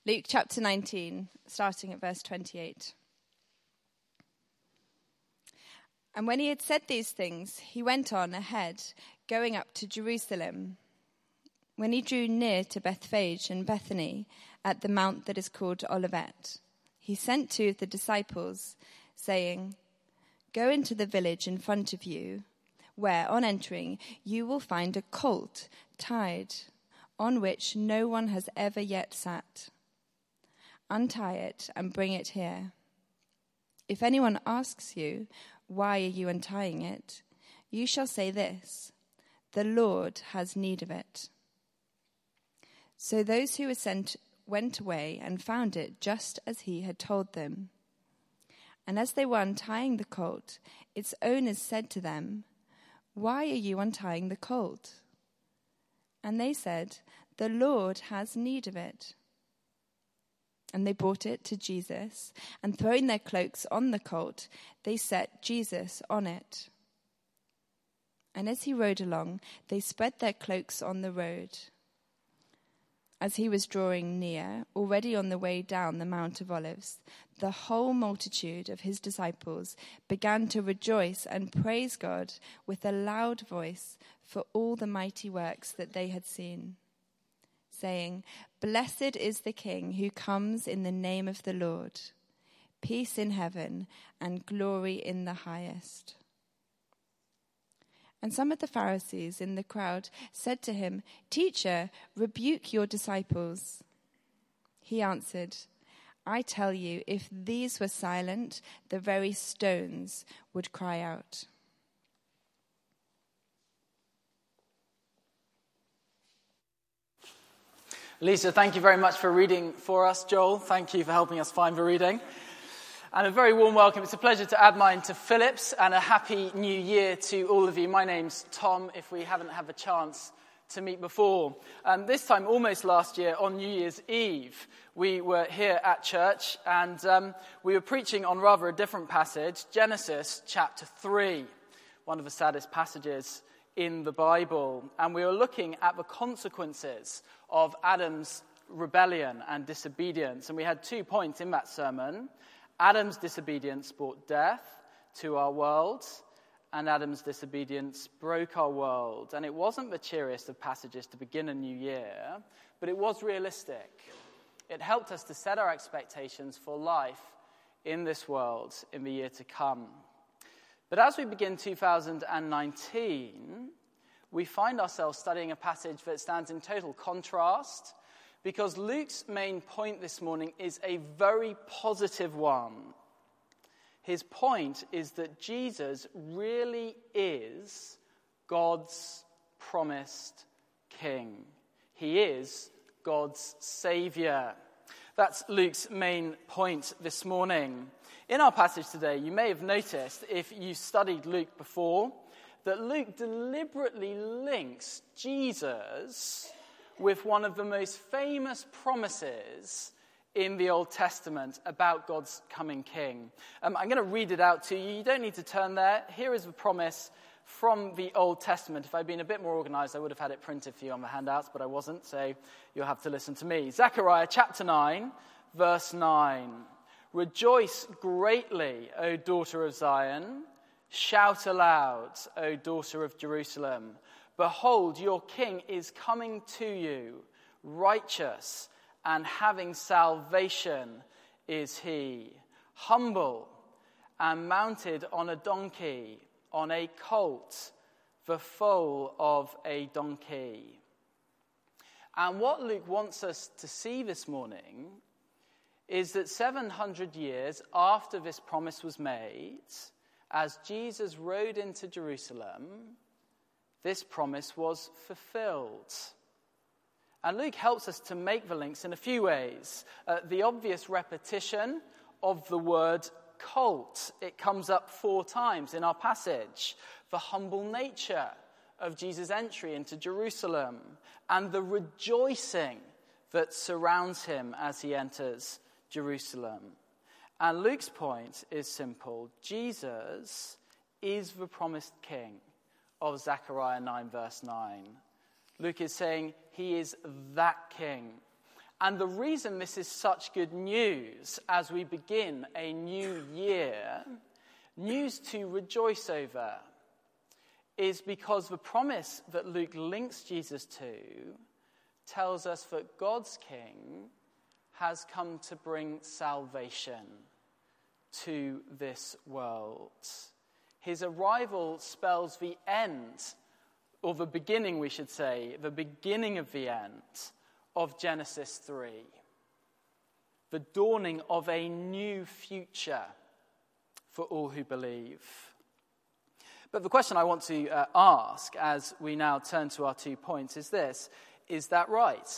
Luke chapter 19, starting at verse 28. And when he had said these things, he went on ahead, going up to Jerusalem. When he drew near to Bethphage and Bethany, at the mount that is called Olivet, he sent 2 of the disciples, saying, "Go into the village in front of you, where, on entering, you will find a colt tied, on which no one has ever yet sat. Untie it and bring it here. If anyone asks you, 'Why are you untying it?' you shall say this, 'The Lord has need of it.'" So those who were sent went away and found it just as he had told them. And as they were untying the colt, its owners said to them, "Why are you untying the colt?" And they said, "The Lord has need of it." And they brought it to Jesus, and throwing their cloaks on the colt, they set Jesus on it. And as he rode along, they spread their cloaks on the road. As he was drawing near, already on the way down the Mount of Olives, the whole multitude of his disciples began to rejoice and praise God with a loud voice for all the mighty works that they had seen, saying, "Blessed is the King who comes in the name of the Lord. Peace in heaven and glory in the highest." And some of the Pharisees in the crowd said to him, "Teacher, rebuke your disciples." He answered, "I tell you, if these were silent, the very stones would cry out." Lisa, thank you very much for reading for us. Joel, thank you for helping us find the reading. And a very warm welcome. It's a pleasure to add mine to Philip's, and a happy new year to all of you. My name's Tom, if we haven't had the chance to meet before. This time, almost last year, on New Year's Eve, we were here at church, and we were preaching on rather a different passage, Genesis chapter 3, one of the saddest passages in the Bible. And we were looking at the consequences of Adam's rebellion and disobedience. And we had 2 points in that sermon. Adam's disobedience brought death to our world, and Adam's disobedience broke our world. And it wasn't the cheeriest of passages to begin a new year, but it was realistic. It helped us to set our expectations for life in this world in the year to come. But as we begin 2019, we find ourselves studying a passage that stands in total contrast, because Luke's main point this morning is a very positive one. His point is that Jesus really is God's promised King. He is God's Saviour. That's Luke's main point this morning. In our passage today, you may have noticed, if you studied Luke before, that Luke deliberately links Jesus with one of the most famous promises in the Old Testament about God's coming King. I'm going to read it out to you. You don't need to turn there. Here is the promise from the Old Testament. If I'd been a bit more organized, I would have had it printed for you on the handouts, but I wasn't, so you'll have to listen to me. Zechariah chapter 9, verse 9. "Rejoice greatly, O daughter of Zion. Shout aloud, O daughter of Jerusalem. Behold, your king is coming to you, righteous and having salvation is he, humble and mounted on a donkey, on a colt, the foal of a donkey." And what Luke wants us to see this morning is that 700 years after this promise was made, as Jesus rode into Jerusalem, this promise was fulfilled. And Luke helps us to make the links in a few ways. The obvious repetition of the word colt. It comes up 4 times in our passage. The humble nature of Jesus' entry into Jerusalem, and the rejoicing that surrounds him as he enters Jerusalem. And Luke's point is simple. Jesus is the promised King of Zechariah 9, verse 9. Luke is saying he is that King. And the reason this is such good news as we begin a new year, news to rejoice over, is because the promise that Luke links Jesus to tells us that God's King has come to bring salvation to this world. His arrival spells the end, or the beginning, we should say, the beginning of the end of Genesis 3. The dawning of a new future for all who believe. But the question I want to ask as we now turn to our 2 points is this: is that right?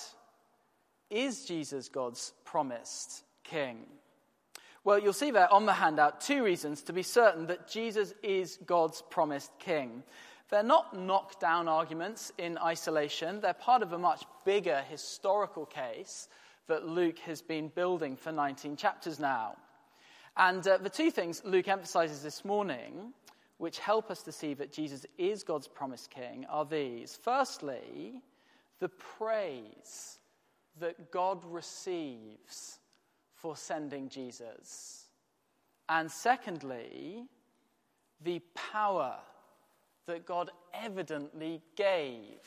Is Jesus God's promised King? Well, you'll see there on the handout 2 reasons to be certain that Jesus is God's promised King. They're not knockdown arguments in isolation. They're part of a much bigger historical case that Luke has been building for 19 chapters now. And the 2 things Luke emphasizes this morning, which help us to see that Jesus is God's promised King, are these. Firstly, the praise that God receives for sending Jesus. And secondly, the power that God evidently gave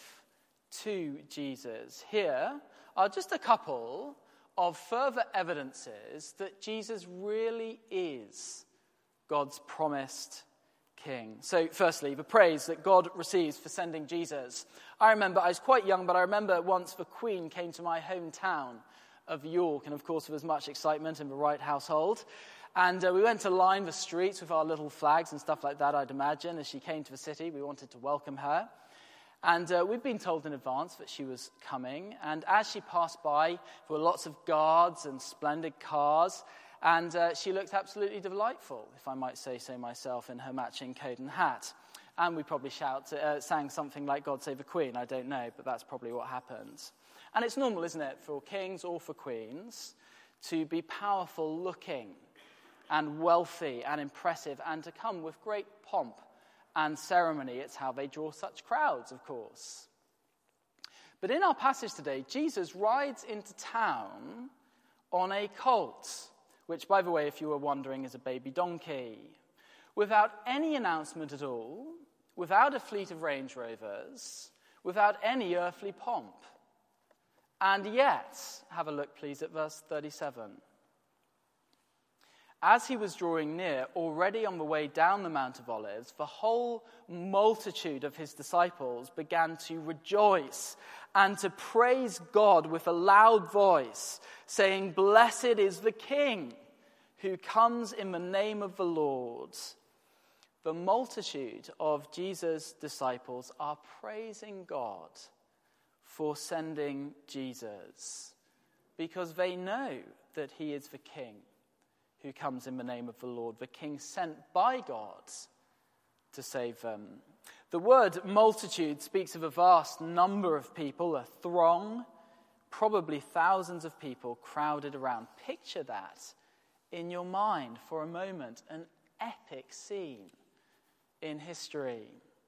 to Jesus. Here are just a couple of further evidences that Jesus really is God's promised King. So firstly, the praise that God receives for sending Jesus. I was quite young, but I remember once the Queen came to my hometown of York, and of course there was much excitement in the Wright household. And we went to line the streets with our little flags and stuff like that, I'd imagine. As she came to the city, we wanted to welcome her. And we'd been told in advance that she was coming. And as she passed by, there were lots of guards and splendid cars. And she looked absolutely delightful, if I might say so myself, in her matching coat and hat. And we probably sang something like God Save the Queen, I don't know, but that's probably what happened. And it's normal, isn't it, for kings or for queens to be powerful looking and wealthy and impressive and to come with great pomp and ceremony. It's how they draw such crowds, of course. But in our passage today, Jesus rides into town on a colt, which, by the way, if you were wondering, is a baby donkey, without any announcement at all, without a fleet of Range Rovers, without any earthly pomp. And yet, have a look please at verse 37. As he was drawing near, already on the way down the Mount of Olives, the whole multitude of his disciples began to rejoice and to praise God with a loud voice, saying, "Blessed is the King who comes in the name of the Lord." The multitude of Jesus' disciples are praising God for sending Jesus because they know that he is the King who comes in the name of the Lord, the King sent by God to save them. The word multitude speaks of a vast number of people, a throng, probably thousands of people crowded around. Picture that in your mind for a moment, an epic scene in history.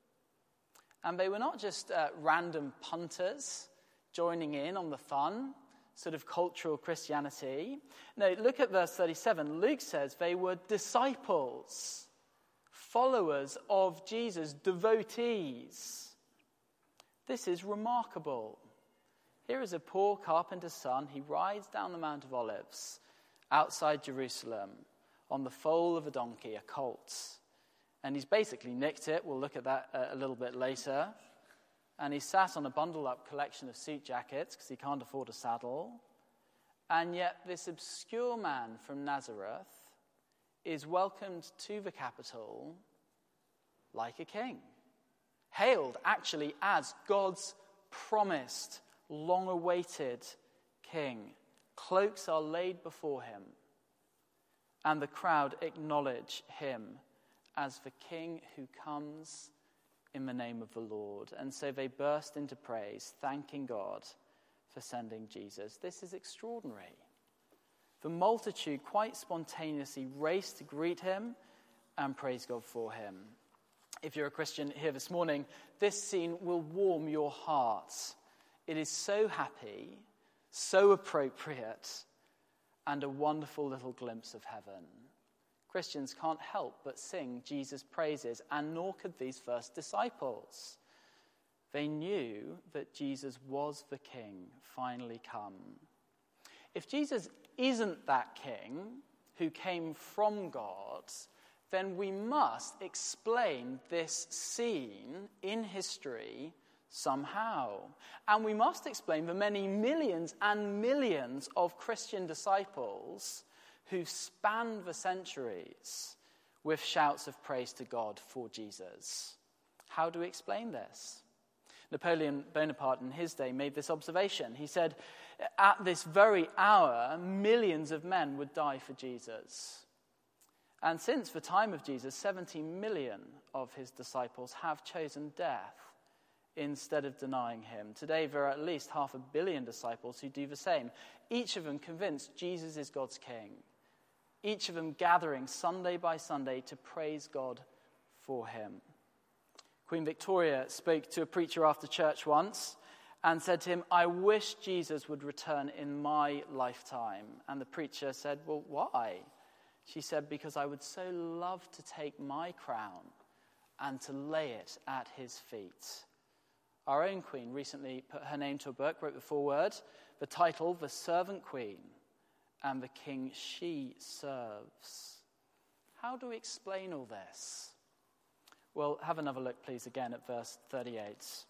And they were not just random punters joining in on the fun, sort of cultural Christianity. No, look at verse 37. Luke says they were disciples, followers of Jesus, devotees. This is remarkable. Here is a poor carpenter's son. He rides down the Mount of Olives outside Jerusalem on the foal of a donkey, a colt. And he's basically nicked it. We'll look at that a little bit later. And he sat on a bundled-up collection of suit jackets because he can't afford a saddle. And yet this obscure man from Nazareth is welcomed to the capital like a king. Hailed, actually, as God's promised, long-awaited king. Cloaks are laid before him. And the crowd acknowledge him as the King who comes in the name of the Lord. And so they burst into praise, thanking God for sending Jesus. This is extraordinary. The multitude quite spontaneously raced to greet him and praise God for him. If you're a Christian here this morning, this scene will warm your hearts. It is so happy, so appropriate, and a wonderful little glimpse of heaven. Christians can't help but sing Jesus' praises, and nor could these first disciples. They knew that Jesus was the King finally come. If Jesus isn't that King who came from God, then we must explain this scene in history somehow. And we must explain the many millions and millions of Christian disciples who've spanned the centuries with shouts of praise to God for Jesus. How do we explain this? Napoleon Bonaparte in his day made this observation. He said, at this very hour, millions of men would die for Jesus. And since the time of Jesus, 70 million of his disciples have chosen death instead of denying him. Today, there are at least 500 million disciples who do the same, each of them convinced Jesus is God's King, each of them gathering Sunday by Sunday to praise God for him. Queen Victoria spoke to a preacher after church once and said to him, "I wish Jesus would return in my lifetime." And the preacher said, "Well, why?" She said, "Because I would so love to take my crown and to lay it at his feet." Our own Queen recently put her name to a book, wrote the foreword, the title, "The Servant Queen and the King She Serves." How do we explain all this? Well, have another look, please, again at verse 38.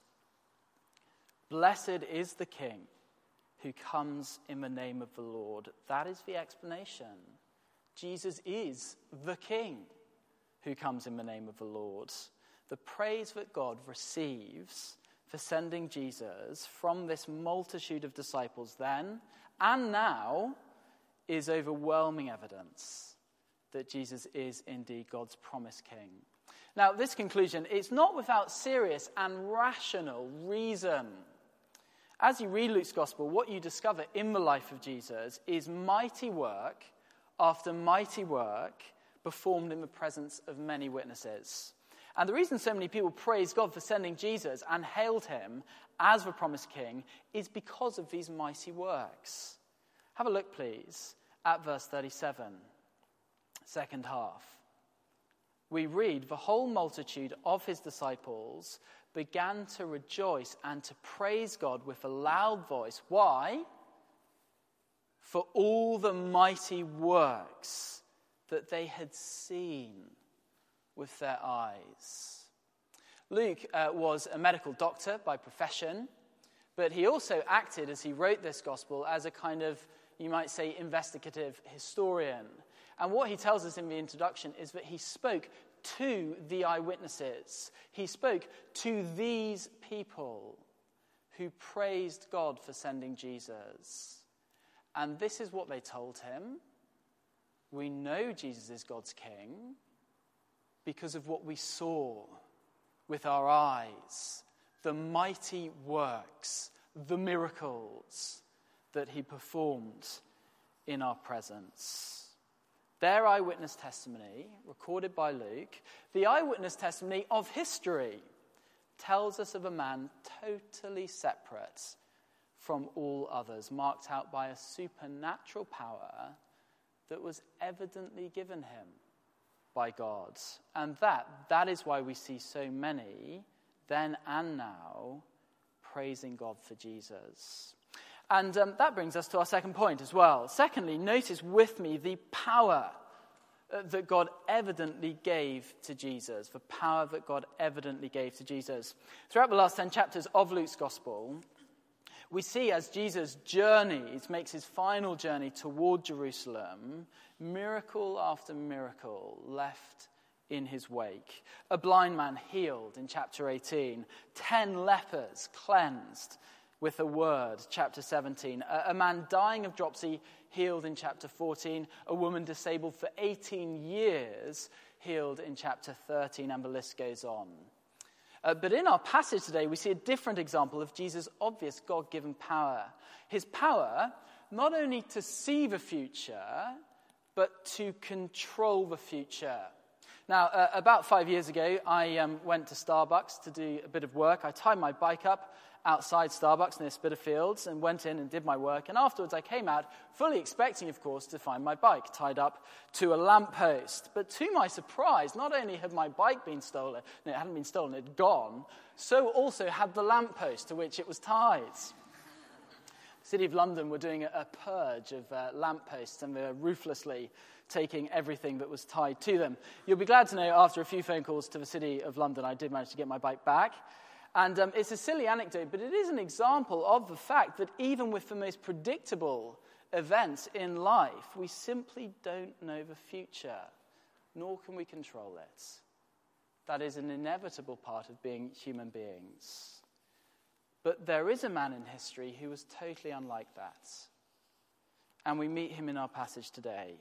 "Blessed is the King who comes in the name of the Lord." That is the explanation. Jesus is the King who comes in the name of the Lord. The praise that God receives for sending Jesus from this multitude of disciples then and now is overwhelming evidence that Jesus is indeed God's promised King. Now, this conclusion is not without serious and rational reason. As you read Luke's Gospel, what you discover in the life of Jesus is mighty work after mighty work performed in the presence of many witnesses. And the reason so many people praise God for sending Jesus and hailed him as the promised King is because of these mighty works. Have a look, please, at verse 37, second half. We read, "The whole multitude of his disciples began to rejoice and to praise God with a loud voice." Why? "For all the mighty works that they had seen with their eyes." Luke was a medical doctor by profession, but he also acted, as he wrote this gospel, as a kind of, you might say, investigative historian. And what he tells us in the introduction is that he spoke to the eyewitnesses. He spoke to these people who praised God for sending Jesus. And this is what they told him: "We know Jesus is God's King because of what we saw with our eyes, the mighty works, the miracles that he performed in our presence." Their eyewitness testimony, recorded by Luke, the eyewitness testimony of history, tells us of a man totally separate from all others, marked out by a supernatural power that was evidently given him by God. And that is why we see so many, then and now, praising God for Jesus. And that brings us to our second point as well. Secondly, notice with me the power that God evidently gave to Jesus. The power that God evidently gave to Jesus. Throughout the last 10 chapters of Luke's Gospel, we see as Jesus journeys, makes his final journey toward Jerusalem, miracle after miracle left in his wake. A blind man healed in chapter 18. 10 lepers cleansed with a word, chapter 17. A man dying of dropsy healed in chapter 14. A woman disabled for 18 years healed in chapter 13, and the list goes on. But in our passage today, we see a different example of Jesus' obvious God-given power. His power not only to see the future, but to control the future. Now, about 5 years ago, I went to Starbucks to do a bit of work. I tied my bike up, outside Starbucks near Spitalfields and went in and did my work. And afterwards I came out, fully expecting, of course, to find my bike tied up to a lamppost. But to my surprise, not only had my bike been stolen, no, it hadn't been stolen, it had gone, so also had the lamppost to which it was tied. The City of London were doing a purge of lampposts, and they were ruthlessly taking everything that was tied to them. You'll be glad to know, after a few phone calls to the City of London, I did manage to get my bike back. And it's a silly anecdote, but it is an example of the fact that even with the most predictable events in life, we simply don't know the future, nor can we control it. That is an inevitable part of being human beings. But there is a man in history who was totally unlike that. And we meet him in our passage today.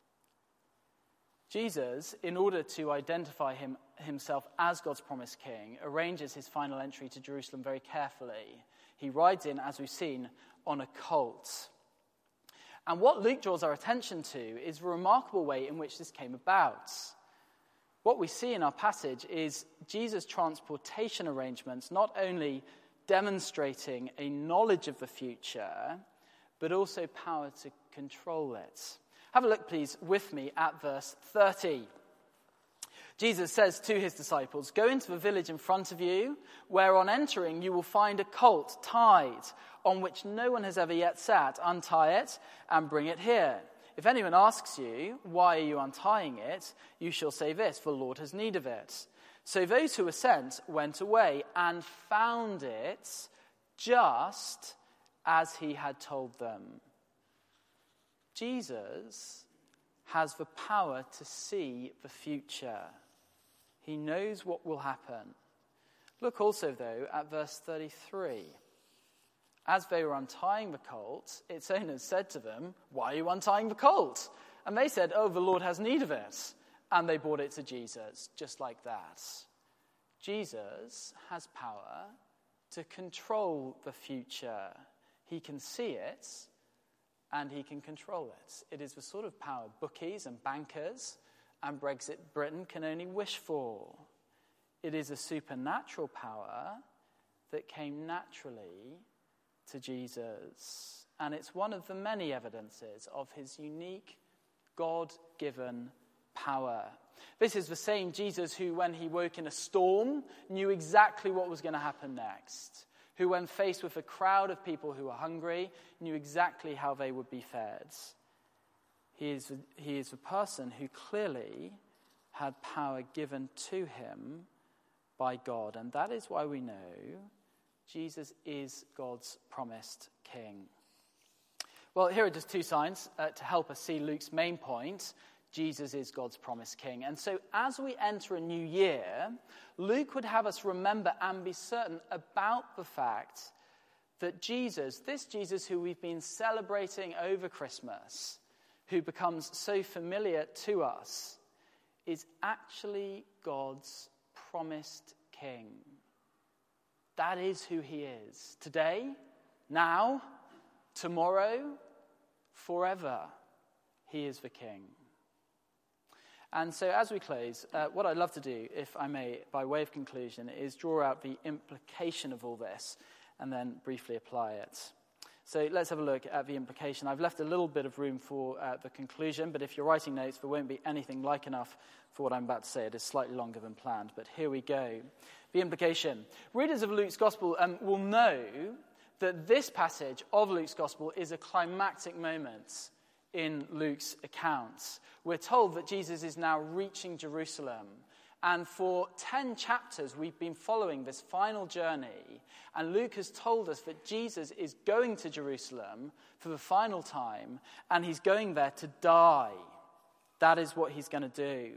Jesus, in order to identify himself as God's promised king, arranges his final entry to Jerusalem very carefully. He rides in, as we've seen, on a colt. And what Luke draws our attention to is the remarkable way in which this came about. What we see in our passage is Jesus' transportation arrangements not only demonstrating a knowledge of the future, but also power to control it. Have a look, please, with me at verse 30. Jesus says to his disciples, "Go into the village in front of you, where on entering you will find a colt tied, on which no one has ever yet sat. Untie it and bring it here. If anyone asks you, 'Why are you untying it?' you shall say this, 'The Lord has need of it.'" So those who were sent went away and found it just as he had told them. Jesus has the power to see the future. He knows what will happen. Look also, though, at verse 33. As they were untying the colt, its owners said to them, "Why are you untying the colt?" And they said, "Oh, the Lord has need of it." And they brought it to Jesus, just like that. Jesus has power to control the future. He can see it, and he can control it. It is the sort of power bookies and bankers and Brexit Britain can only wish for. It is a supernatural power that came naturally to Jesus. And it's one of the many evidences of his unique, God-given power. This is the same Jesus who, when he woke in a storm, knew exactly what was going to happen next. Who, when faced with a crowd of people who were hungry, knew exactly how they would be fed. He is the person who clearly had power given to him by God. And that is why we know Jesus is God's promised king. Well, here are just two signs to help us see Luke's main point. Jesus is God's promised king. And so as we enter a new year, Luke would have us remember and be certain about the fact that Jesus, this Jesus who we've been celebrating over Christmas, who becomes so familiar to us, is actually God's promised king. That is who he is. Today, now, tomorrow, forever, he is the king. And so as we close, what I'd love to do, if I may, by way of conclusion, is draw out the implication of all this and then briefly apply it. So let's have a look at the implication. I've left a little bit of room for the conclusion, but if you're writing notes, there won't be anything like enough for what I'm about to say. It is slightly longer than planned, but here we go. The implication. Readers of Luke's Gospel will know that this passage of Luke's Gospel is a climactic moment in Luke's accounts. We're told that Jesus is now reaching Jerusalem. And for 10 chapters, we've been following this final journey. And Luke has told us that Jesus is going to Jerusalem for the final time, and he's going there to die. That is what he's going to do.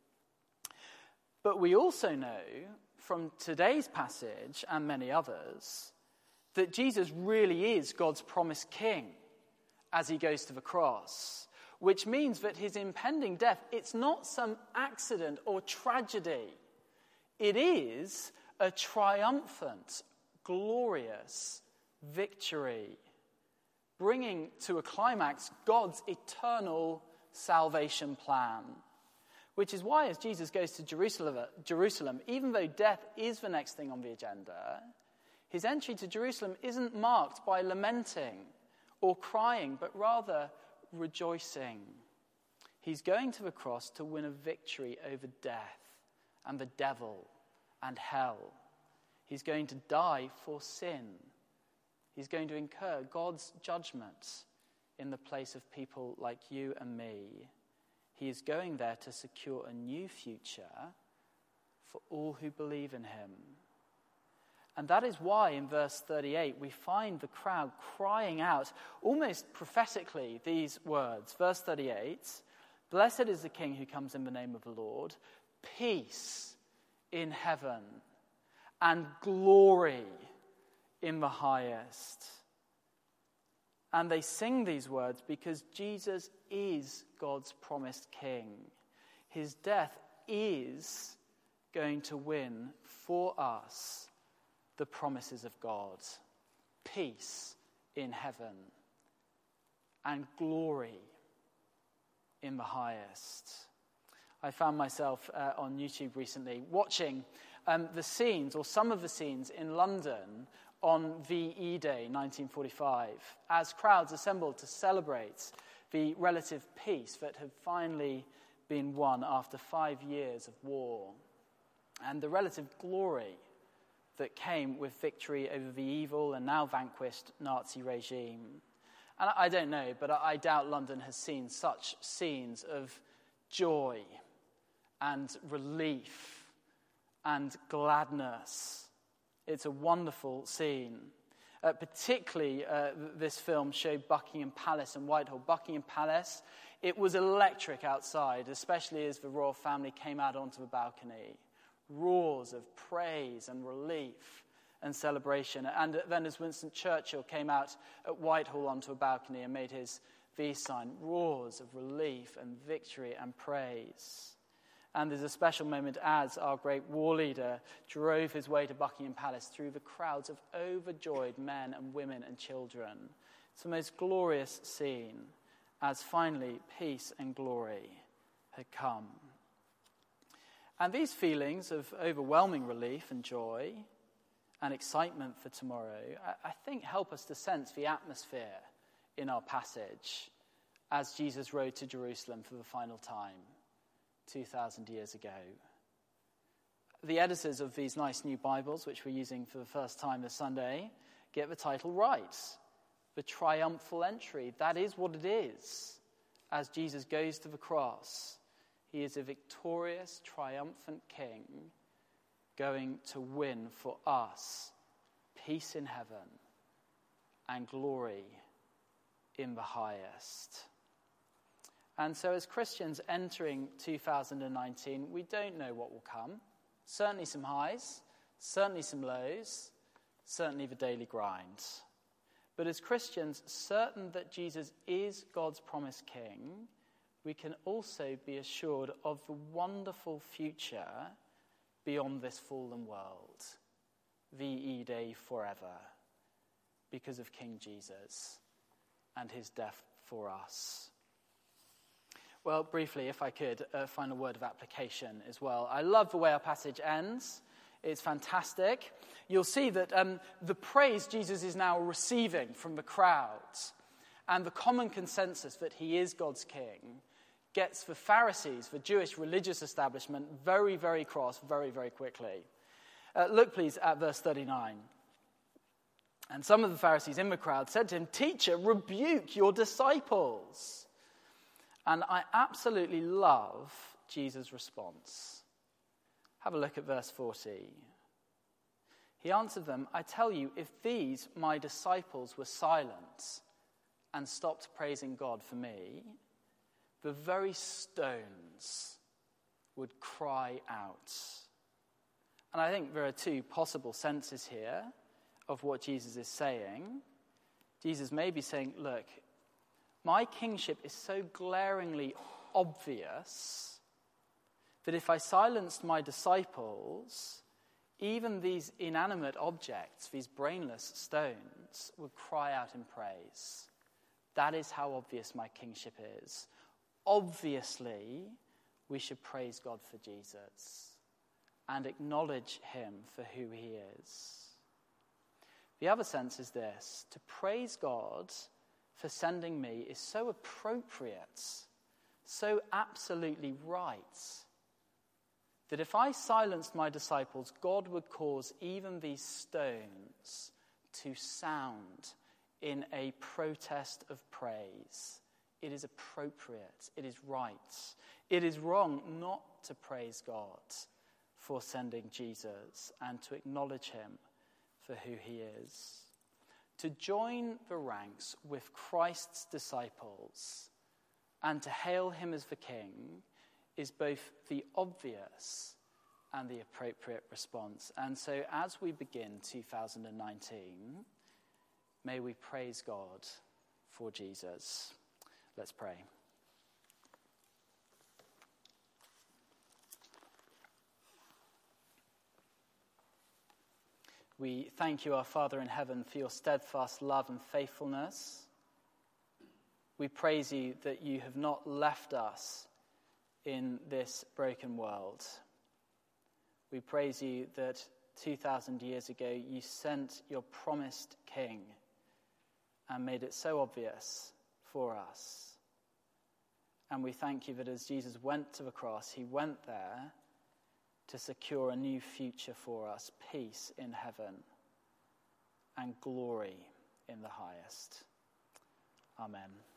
But we also know from today's passage and many others that Jesus really is God's promised king as he goes to the cross, which means that his impending death, it's not some accident or tragedy. It is a triumphant, glorious victory, bringing to a climax God's eternal salvation plan. Which is why, as Jesus goes to Jerusalem, even though death is the next thing on the agenda, His entry to Jerusalem isn't marked by lamenting or crying, but rather rejoicing. He's going to the cross to win a victory over death and the devil and hell. He's going to die for sin. He's going to incur God's judgment in the place of people like you and me. He is going there to secure a new future for all who believe in him. And that is why in verse 38 we find the crowd crying out, almost prophetically, these words. Verse 38, "Blessed is the King who comes in the name of the Lord, peace in heaven and glory in the highest." And they sing these words because Jesus is God's promised King. His death is going to win for us the promises of God. Peace in heaven and glory in the highest. I found myself on YouTube recently watching the scenes, or some of the scenes, in London on VE Day 1945, as crowds assembled to celebrate the relative peace that had finally been won after 5 years of war, and the relative glory that came with victory over the evil and now vanquished Nazi regime. And I don't know, but I doubt London has seen such scenes of joy and relief and gladness. It's a wonderful scene. Particularly, this film showed Buckingham Palace and Whitehall. Buckingham Palace, it was electric outside, especially as the royal family came out onto the balcony. Roars of praise and relief and celebration. And then as Winston Churchill came out at Whitehall onto a balcony and made his V sign, roars of relief and victory and praise. And there's a special moment as our great war leader drove his way to Buckingham Palace through the crowds of overjoyed men and women and children. It's the most glorious scene as finally peace and glory had come. And these feelings of overwhelming relief and joy and excitement for tomorrow, I think, help us to sense the atmosphere in our passage as Jesus rode to Jerusalem for the final time 2,000 years ago. The editors of these nice new Bibles, which we're using for the first time this Sunday, get the title right. The triumphal entry. That is what it is as Jesus goes to the cross. He is a victorious, triumphant King going to win for us peace in heaven and glory in the highest. And so as Christians entering 2019, we don't know what will come. Certainly some highs, certainly some lows, certainly the daily grind. But as Christians, certain that Jesus is God's promised King, we can also be assured of the wonderful future beyond this fallen world. VE Day forever, because of King Jesus and his death for us. Well, briefly, if I could, a final word of application as well. I love the way our passage ends. It's fantastic. You'll see that the praise Jesus is now receiving from the crowds and the common consensus that he is God's King gets the Pharisees, the Jewish religious establishment, very, very cross, very, very quickly. Look, please, at verse 39. And some of the Pharisees in the crowd said to him, "Teacher, rebuke your disciples." And I absolutely love Jesus' response. Have a look at verse 40. He answered them, "I tell you, if these, my disciples, were silent and stopped praising God for me, the very stones would cry out." And I think there are two possible senses here of what Jesus is saying. Jesus may be saying, look, my kingship is so glaringly obvious that if I silenced my disciples, even these inanimate objects, these brainless stones, would cry out in praise. That is how obvious my kingship is. Obviously, we should praise God for Jesus and acknowledge him for who he is. The other sense is this: to praise God for sending me is so appropriate, so absolutely right, that if I silenced my disciples, God would cause even these stones to sound in a protest of praise. It is appropriate. It is right. It is wrong not to praise God for sending Jesus and to acknowledge him for who he is. To join the ranks with Christ's disciples and to hail him as the King is both the obvious and the appropriate response. And so as we begin 2019, may we praise God for Jesus. Let's pray. We thank you, our Father in heaven, for your steadfast love and faithfulness. We praise you that you have not left us in this broken world. We praise you that 2,000 years ago you sent your promised King and made it so obvious for us. And we thank you that as Jesus went to the cross, he went there to secure a new future for us, peace in heaven and glory in the highest. Amen.